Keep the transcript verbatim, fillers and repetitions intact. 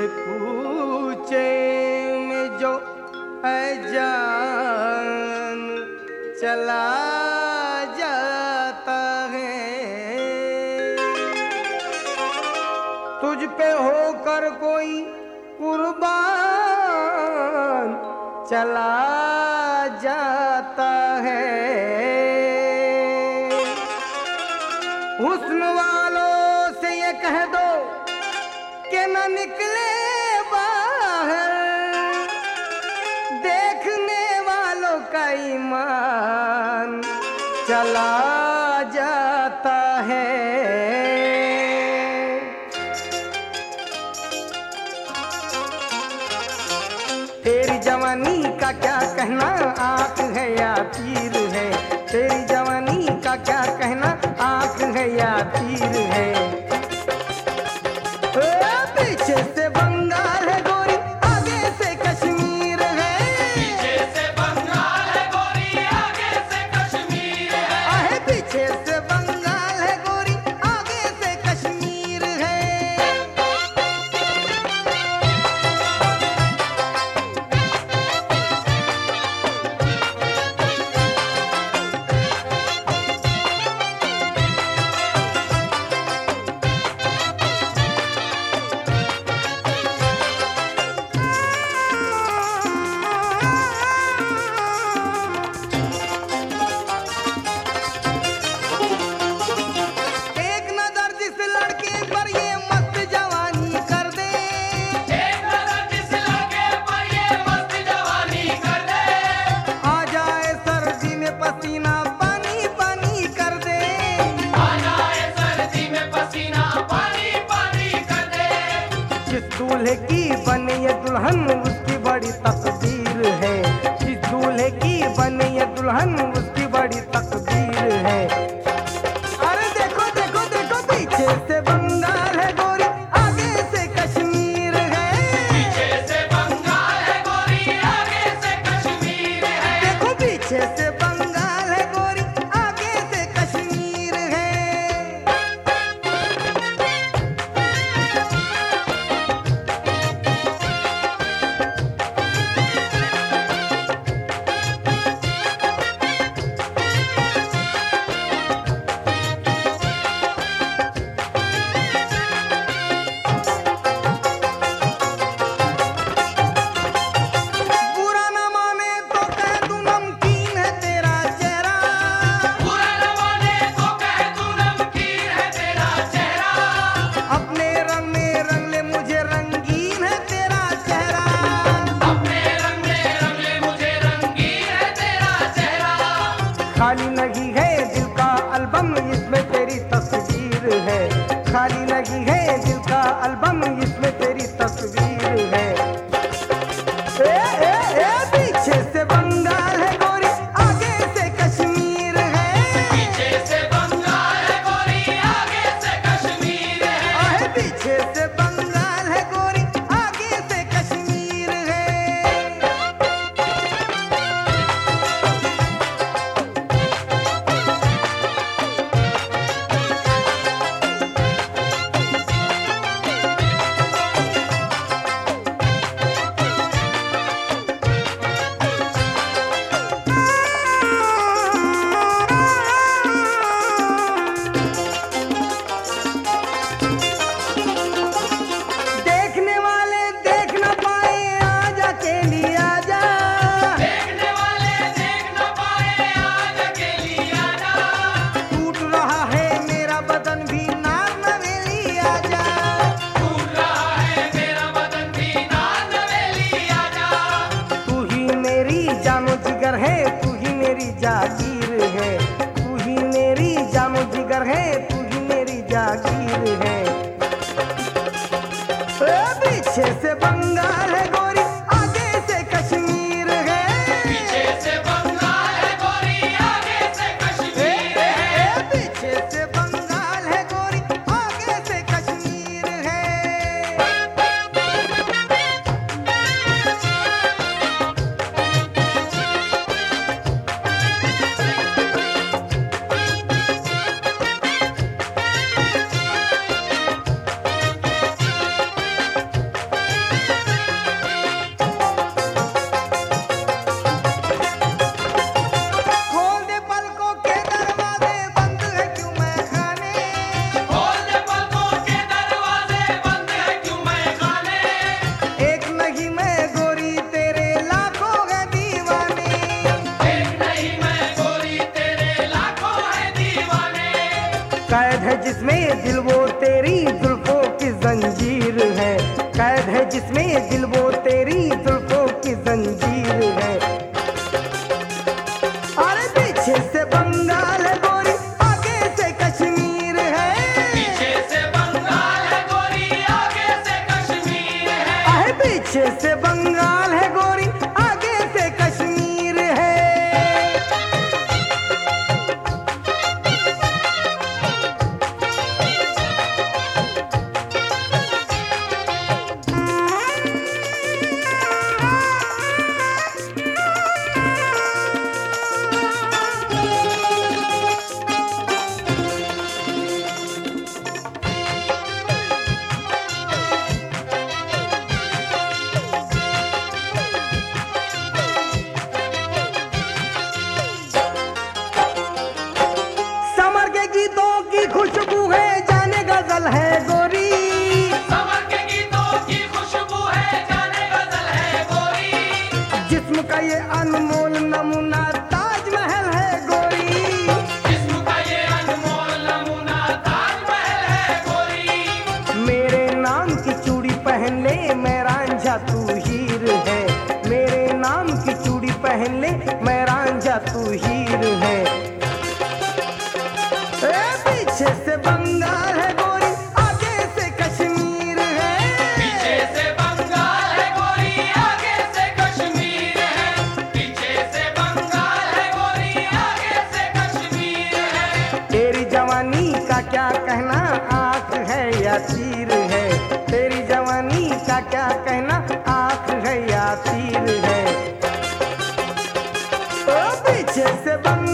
पूछे में जो है जान चला जाता है, तुझ पे होकर कोई कुर्बान चला जाता है। हुस्न वालों से ये कह दो कि न निकले बाहर, देखने वालों का ईमान चला जाता है। तेरी जवानी का क्या कहना, आँख है या तीर है? तेरी जवानी का क्या कहना, आँख है या तीर है? पीछे से बंगाल है गोरी, आगे से कश्मीर है। पीछे से बंगाल है गोरी, आगे से कश्मीर है। आहे पीछे से बंगाल है गोरी, आगे से कश्मीर है। एक नजर जिस लड़के पर ये मस्त जवानी कर दे, एक नजर जिस लड़के पर ये मस्त जवानी कर दे, आ जाए सर्दी में पसीना पानी पानी कर दे। आ जाए सर्दी में पसीना पानी पानी कर दे। जिस दूल्हे की बने ये दुल्हन उसकी बड़ी तकदीर है, जिस दूल्हे की बने ये दुल्हन उसकी बड़ी तकदीर है। अरे देखो देखो देखो पीछे से बंगाल है गोरी, आगे से कश्मीर है। पीछे से बंगाल है गोरी, आगे से कश्मीर है। देखो पीछे से बंगाल है गोरी, आगे से कश्मीर है। बुरा न माने तो कह दूं नमकीन है तेरा चेहरा, बुरा न माने तो कह तू नमकीन है तेरा चेहरा। अपने रंग में रंग ले मुझे रंगीन है तेरा चेहरा। अपने रंग में रंग ले मुझे रंगीन है तेरा चेहरा। खाली नहीं है दिल का एल्बम इसमें तेरी तस्वीर है, खाली नहीं है दिल का एल्बम इसमें तेरी तस्वीर है। ए, ए, ए, पीछे से बंगाल है गोरी, आगे से कश्मीर है। पीछे से बंगाल है गोरी, आगे से कश्मीर है। आहे पीछे से बंगाल है गोरी, आगे से कश्मीर है। देखने वाले देख न पाए आजा के लिए आजा, देखने वाले देख न पाए आज अकेली आजा। टूट रहा है मेरा बदन भी नार नवेली आजा। टूट रहा है मेरा बदन भी नार नवेली आजा। तू ही मेरी जानो जिगर है, तू ही मेरी जागीर है, तू ही मेरी जानो जिगर है, तू ही मेरी जागीर है। ए, पीछे से बंगाल है गोरी, आगे से कश्मीर है। पीछे से बंगाल है गोरी, आगे से ए, कश्मीर ए, है। ए, पीछे से बंगाल है गोरी, आगे से कश्मीर है। जिसमें दिल वो तेरी जुल्फों की जंजीर है, कैद है जिसमें दिल वो तेरी जुल्फों की जंजीर है। अरे पीछे से बंगाल है गोरी, आगे से कश्मीर है। पीछे से बंगाल है गोरी, आगे से कश्मीर है। अरे पीछे से बंगाल है गोरी, आगे से कश्मीर है। समर के गीतों की खुशबू है, जाने गजल है गोरी। समर के गीतों की खुशबू है, जाने गजल है गोरी। जिस्म का ये अनमोल नमूना ताजमहल है गोरी। जिस्म का ये अनमोल नमूना ताजमहल है गोरी। मेरे नाम की चूड़ी पहन ले, मैं रांझा तू हीर है। मेरे नाम की चूड़ी पहन ले, मैं रांझा तू हीर है। ए, पीछे से बंगाल है गोरी, आगे से कश्मीर है। पीछे से बंगाल है गोरी, आगे से कश्मीर है। पीछे से बंगाल है गोरी, आगे से कश्मीर है। तेरी जवानी का क्या कहना, आंख है या तीर है। तेरी जवानी का क्या कहना, आंख है या तीर है। ओ पीछे से बंगाल